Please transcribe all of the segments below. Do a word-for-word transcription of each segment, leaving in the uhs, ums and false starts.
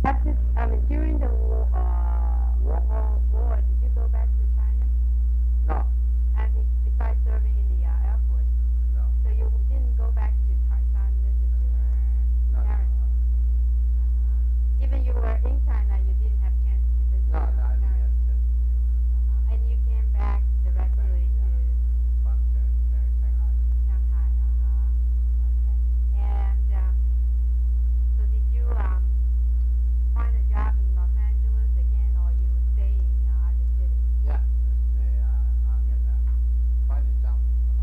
After, I mean, during the war, uh, war, war, did you go back to China? No. And be, besides serving in the uh, Air Force? No. So you didn't go back to Taiwan to visit your No, parents? no. Uh-huh. Even you were in China, you didn't have chance to visit No, your no, I didn't parents? have chance to. Uh-huh. And you came back directly Yeah. to From Shanghai. Shanghai? Uh-huh. Okay. And um, so did you um, find a job in Los Angeles again, or you stay in uh, other cities? Yeah, they, uh, I mean, uh, find a job in Los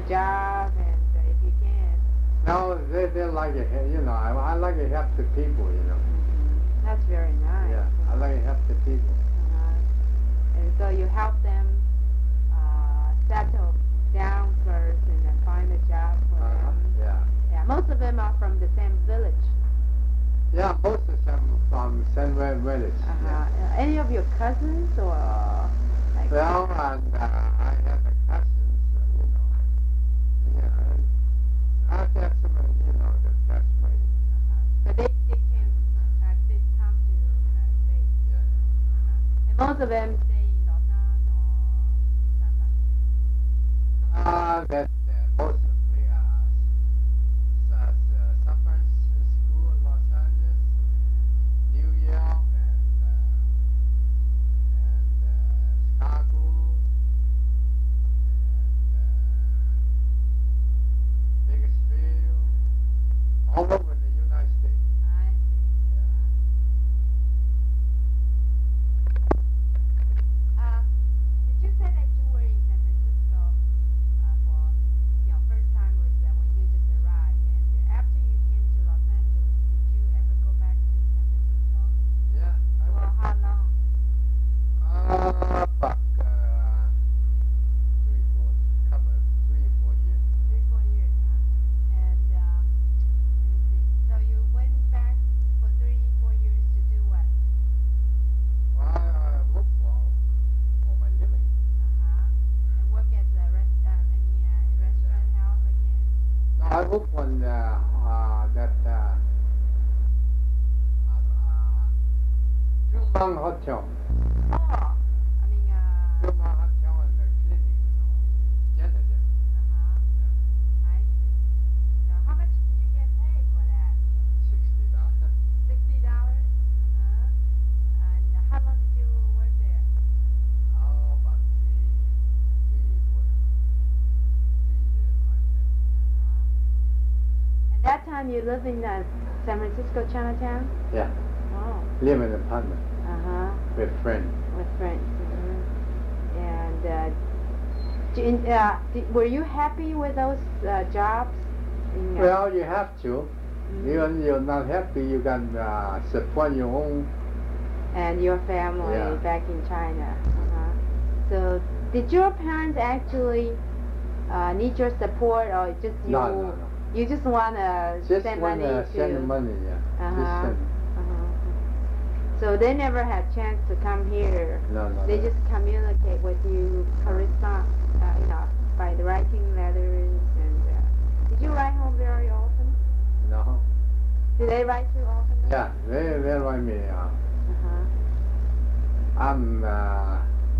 job, and uh, if you can. No, they, they like it. You know, I, I like to help the people, you know. Mm-hmm. That's very nice. Yeah, I like to help the people. Uh-huh. And so you help them uh, settle down first and then find a job for Uh-huh. them. Yeah. Yeah, most of them are from the same village. Yeah, most of them from Senway Village. Uh-huh. Yeah. Uh, any of your cousins or like? Well, and uh, I have a cousins, uh, you know. Yeah, I have some, uh, you know, the classmates. Uh-huh. But they, they came, uh, they come to the United States. Yeah, yeah. Uh-huh. And most of them stay in Lausanne or San Francisco. Uh, that uh, most of the uh, s- uh, San Francisco, Los Angeles, New York, and uh, and uh, Chicago, and uh, Bakersfield, all over the United States. I see. Um, did you say that you were in San Francisco uh, for, you know, first time was uh, when you just arrived, and after you came to Los Angeles, did you ever go back to San Francisco? Yeah, I For went, how long? uh, back uh, three, four, couple, three, four years. Three, four years, huh? And uh, let me see. So you went back for three, four years to do what? Well, I work for for my living. Uh-huh. And work at the rest, uh, any uh, restaurant help again? No, I work on uh, uh, that uh, uh, uh, Jumang Hotel. Oh, I mean, uh, Jumang Hotel and the clinic, you know, janitor. uh-huh. I see. So how much did you get paid for that? Sixty dollars. Sixty dollars? Uh-huh. And how long did you work there? Oh, about three, three, what, three years like that. Uh-huh. And that time you lived in uh, San Francisco Chinatown? Yeah, Oh. live in an apartment Uh-huh. with friends. With friends. Mhm. And uh, do- uh, did, were you happy with those uh, jobs? In, uh, Well, you have to. mhm. Even you're not happy, you can uh, support your own. And your family Yeah. back in China. Uh-huh. So, did your parents actually uh, need your support, or just you? No, no, no. You just wanna Just send want money to to? send the money, yeah. Just Uh-huh. send. Uh-huh. So they never had chance to come here. No, no. They no. just communicate with you, correspond, uh, you know, by the writing letters. And uh, did you write home very often? No. Did they write you often? Yeah, they, they write me. Uh, Uh-huh. I'm, uh,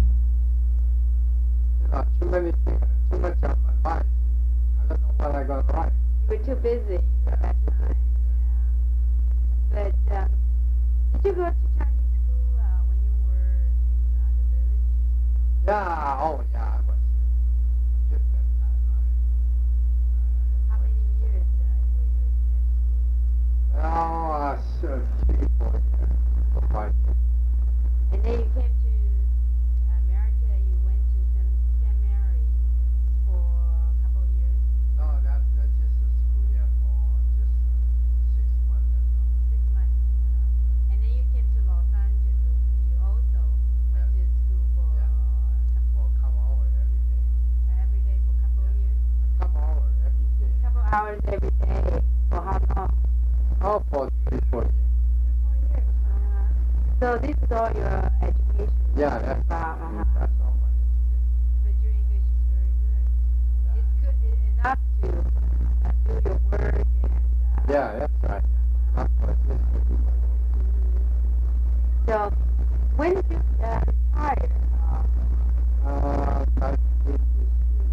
you know, too many things, too much on my mind. I don't know what I'm going to write. You were too busy at that time. Yeah. But um, did you go to Chinese school uh, when you were in uh, the village? Yeah, oh, yeah, I was just that time. I, How many years uh, were you at school? I, well, uh, so three, four years, four, five years. And then you came to America. You went to Saint Saint Mary for a couple of years. No, that, that's just a school year for just uh, six months. That's all. Six months. Uh-huh. And then you came to Los Angeles. You also went to school for Yeah. a couple, For a couple hours every day. every day for a couple of Yeah. years. A couple hours every day. A couple hours every day. For how long? Oh, for three, four years. Three, four years. Uh-huh. So this is all your education. Yeah, that's, About, uh-huh. that's all my education. But your English is very good. Yeah. It's good e- enough to uh, do your work and. Uh, Yeah, that's right. uh-huh. Not for just for do my work. So, when did you uh, retire? Uh, Uh, nineteen fifty.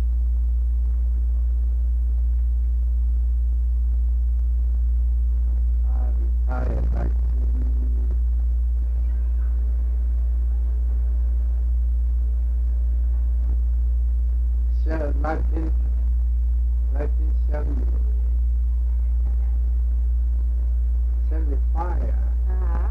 I retired nineteen. Se- nineteen, nineteen seventy, seventy-five. uh-huh.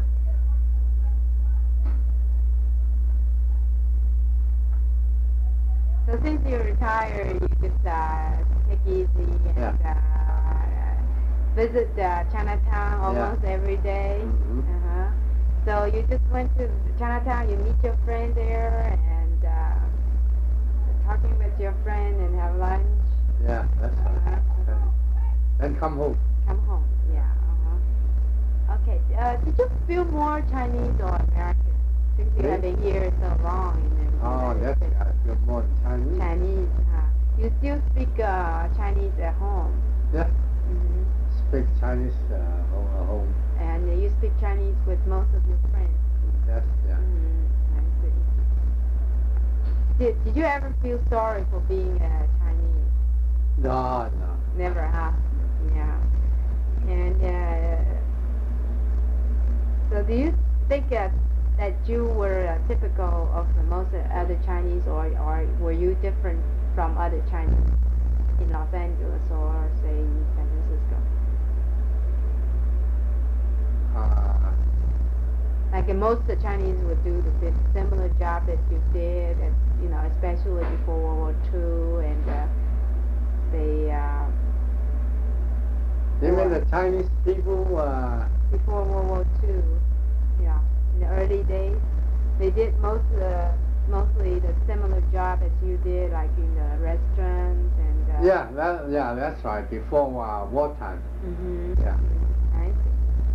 So since you retire, you just uh, take easy and Yeah. uh, visit uh, Chinatown almost every day. Mhm. Uh-huh. So you just went to Chinatown, you meet your friend there, and uh, talking with your friend and have lunch. Yeah, that's Uh-huh. right. uh-huh. Then come home. Come home, yeah. Uh-huh. Okay, uh, did you feel more Chinese or American since you Me? have been here so long in the Oh, United that's States? I feel more than Chinese. Chinese, huh? You still speak uh, Chinese at home? Yeah. hmm Speak Chinese uh, home, at home. And uh, you speak Chinese with most of your friends? That's yeah. Mm, I see. Did, did you ever feel sorry for being uh, Chinese? No, no. Never, huh? Yeah. And uh, so do you think uh, that you were uh, typical of the most other Chinese, or, or were you different from other Chinese in Los Angeles or, say, San Francisco? Uh, Like uh, most of the Chinese would do the sim- similar job that you did, and, you know, especially before World War Two, and uh, they, uh, you mean or the Chinese people? Uh, before World War Two, yeah, in the early days, they did most of the, mostly the similar job as you did, like in the restaurants and. Uh, yeah, that, yeah, that's right. Before uh, wartime. Mm-hmm. Yeah. I see.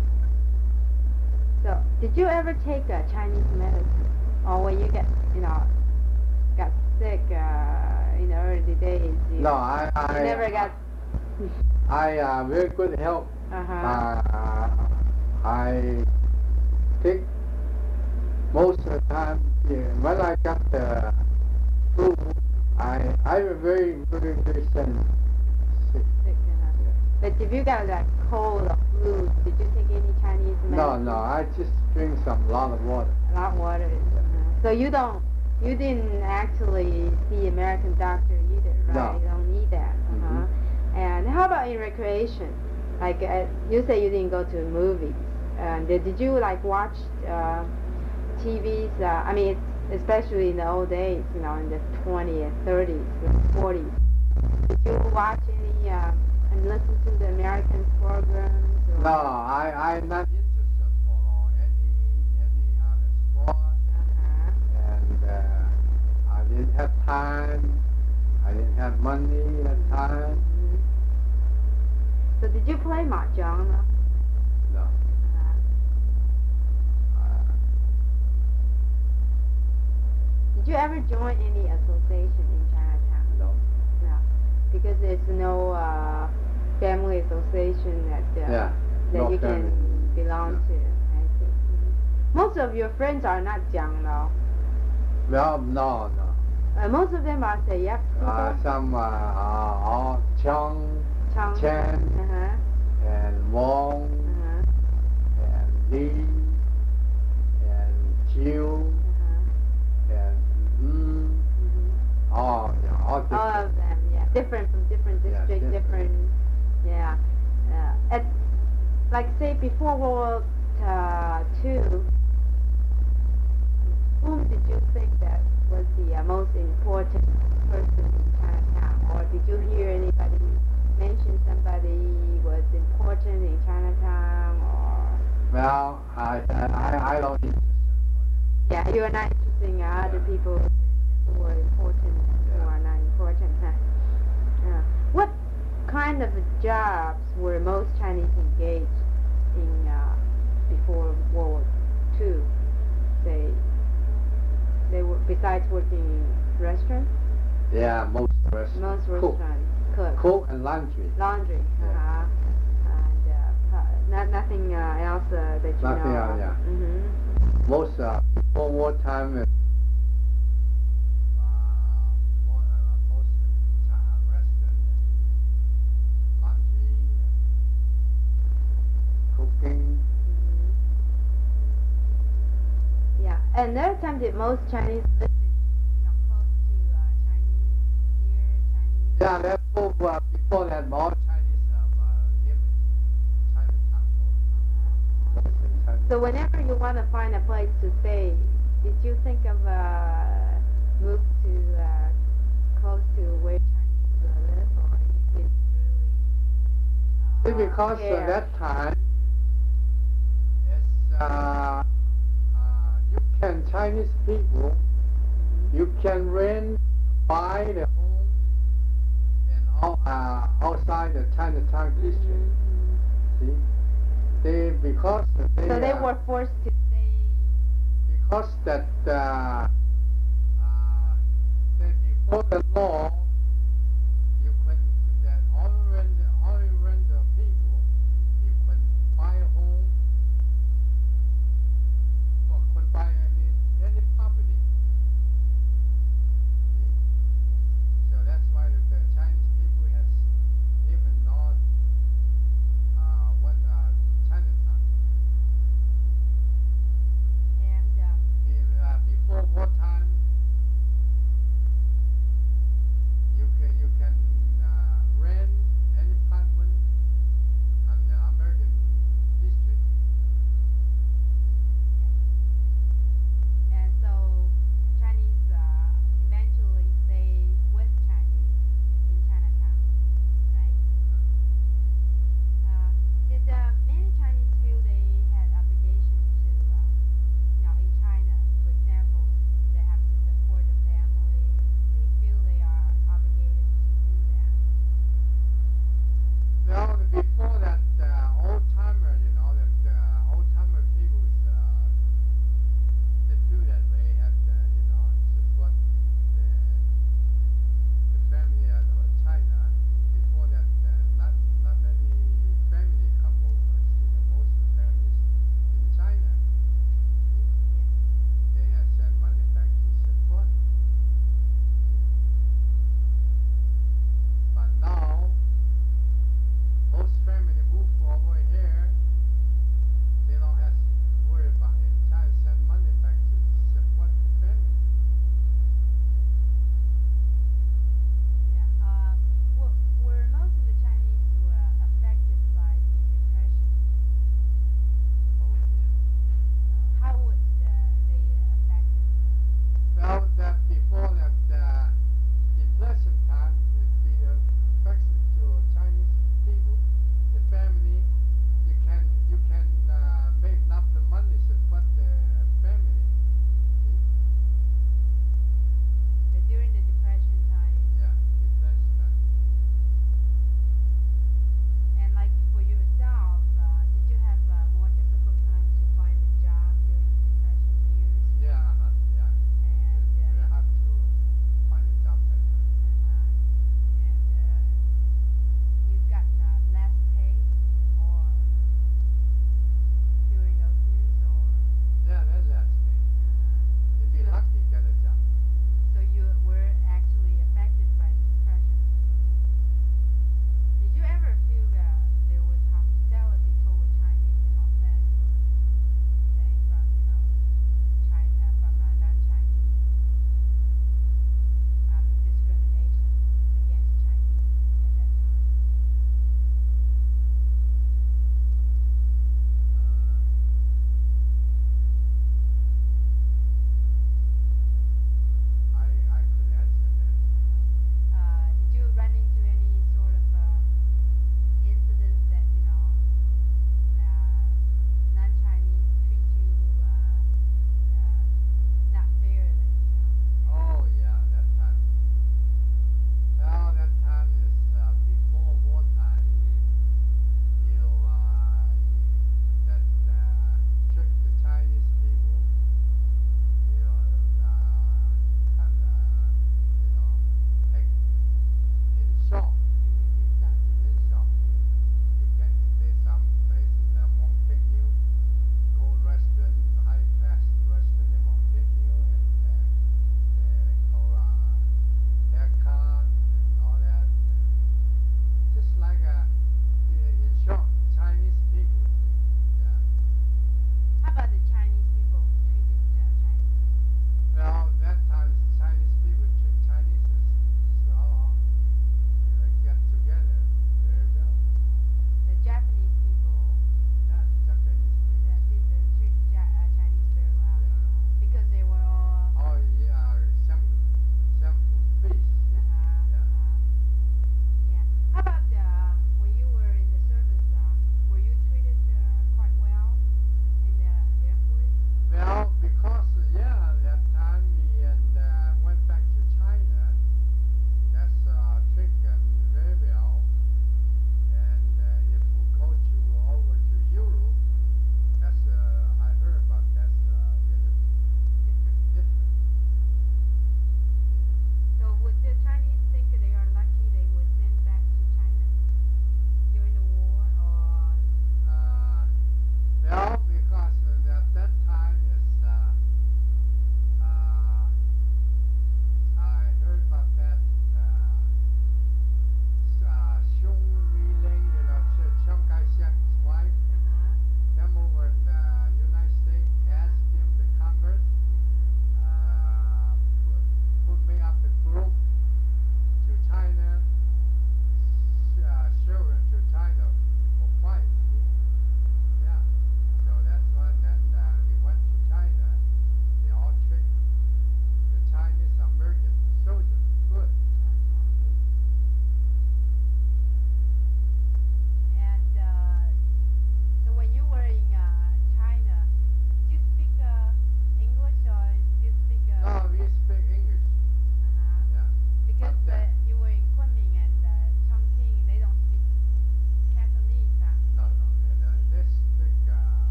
So, did you ever take a Chinese medicine, or when you get, you know, got sick uh, in the early days? You, No, I, I you never got. I uh, very good health. Uh-huh. Uh, I take most of the time. Yeah, when I got the flu, I I was very very very sen- sick. Sick, uh-huh. But if you got like cold or flu, did you take any Chinese medicine? No, no, I just drink some lot of water. A lot of water. Uh-huh. So you don't, you didn't actually see American doctor either, right? No. You don't need that. Uh-huh. Mhm. And how about in recreation? Like uh, you say you didn't go to movies. And did, did you like watch uh, T Vs? Uh, I mean, it's, especially in the old days, you know, in the twenties, thirties, forties. Did you watch any uh, and listen to the American programs? Or? No, I I'm not interested for any any other sport, Uh-huh. and uh, I didn't have time. I didn't have money at the time. Mhm. So did you play mahjong? No? No. Uh-huh. Uh, Did you ever join any association in Chinatown? no. No, because there's no uh, family association that uh, Yeah. that no you can family. belong No. to. I see. Mhm. Most of your friends are not Jiang, though. Well, no, no. Uh, most of them are say yep. Uh, some uh, are all Chong, Chang. Chen, Uh-huh. and Wong, Uh-huh. and Lee, and Chiu, Uh-huh. and Mm, Mhm. all, yeah, all different. All of them, yeah, different from different Yeah, districts, different. different, yeah. Uh, at, like say before World War uh, Two, whom did you think that was the uh, most important person in Chinatown, or did you hear anybody mention somebody was important in Chinatown, or? Well, I, I, I don't interested for Yeah, you are not interested in uh, other Yeah. people who are important, who Yeah. are not important, huh? Yeah. What kind of jobs were most Chinese engaged in uh, before World War Two? They they were besides working in restaurants, it. Yeah, most restaurants. most Cook. restaurants cook, Cook and laundry. laundry, Yeah. uh-huh. and uh, pro- not nothing uh, else uh, that you Nothing know. else, yeah. Mm-hmm. Most uh, before wartime, uh, more, uh, most uh, restaurant and laundry and cooking. Mhm. Yeah, and there are times that most Chinese live in, you know, close to uh, Chinese, near Chinese. Yeah, that's all, uh, before that, all Chinese uh, uh, live in Chinatown. Uh-huh. Most in Chinatown. So whenever you want to find a place to stay, did you think of uh, move to uh, because care. at that time, it's, uh, uh, you can, Chinese people, you can rent, buy the home and all, uh, outside the Chinatown district. See, they because they So they uh, were forced to stay. because that uh, uh, that before the law, you can that all rent all renter people, you can buy a home or can buy any any property. See? So that's why the, the Chinese people has even north uh, one uh, Chinatown. And um, In, uh, before wartime,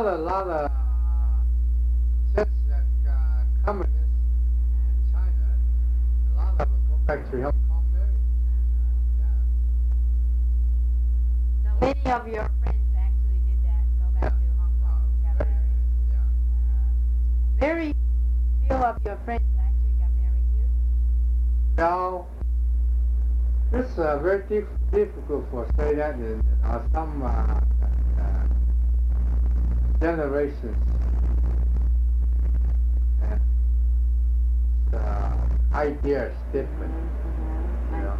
lot of lot of uh, since that uh, communists in China, a lot of them go back to Hong Kong married. Yeah. So many of your friends actually did that. Go back Yeah. to Hong Kong, Uh, got very, married. yeah. Uh, very few of your friends actually got married here. Now, it's uh, very dif- difficult for say that in uh, some uh, uh, generations and uh, ideas different. You know.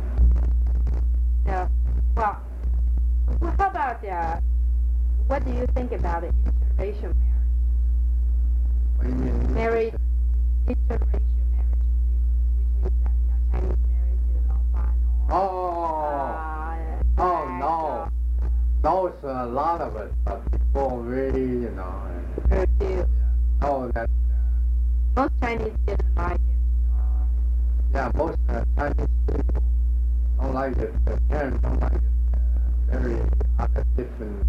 So, well, well, how about uh, what do you think about an interracial marriage? What do you mean? Married, interracial marriage, which means that you know Chinese married to Laofan or Oh, uh, oh black no, or, knows a lot of it, but people really, you know, uh, uh, do. yeah, know that. Uh, Most Chinese didn't like it. Or, yeah, most uh, Chinese people don't like it. The parents don't like it. Uh, very other different,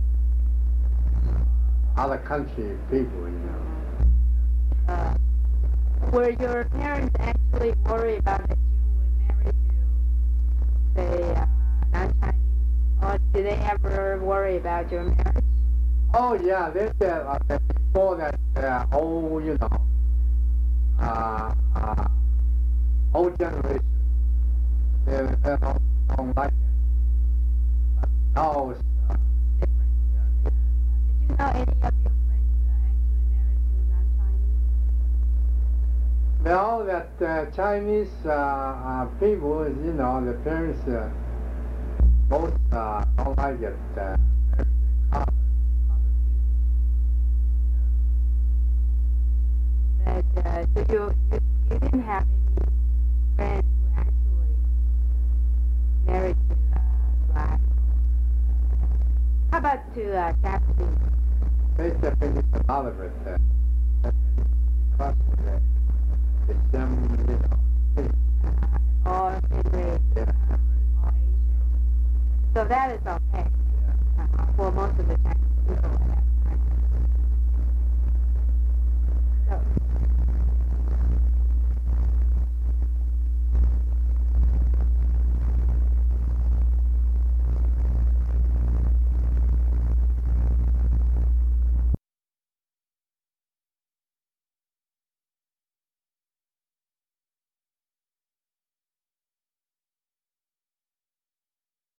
uh, other country people, you know. uh, were your parents actually worried about that you would marry to, say, uh, non-Chinese? Or did they ever worry about your marriage? Oh yeah, they said uh, that before that uh, old, you know, uh, uh, old generation, they, they don't, don't like it. But now it's, uh, Different. yeah. Did you know any of your friends uh, actually married to non-Chinese? Well, that uh, Chinese uh, uh, people, you know, the parents uh, both uh, don't like it. Uh, very colored, colored people. But uh, so you, you you didn't have any friends who actually married to uh, black? Or, how about to uh, Japanese? They Japanese a lot of it. Uh, Japanese because of the, it's them, you know, Uh, or Henry, yeah, uh, or Asian. So that is okay yeah. uh, for most of the Chinese people at that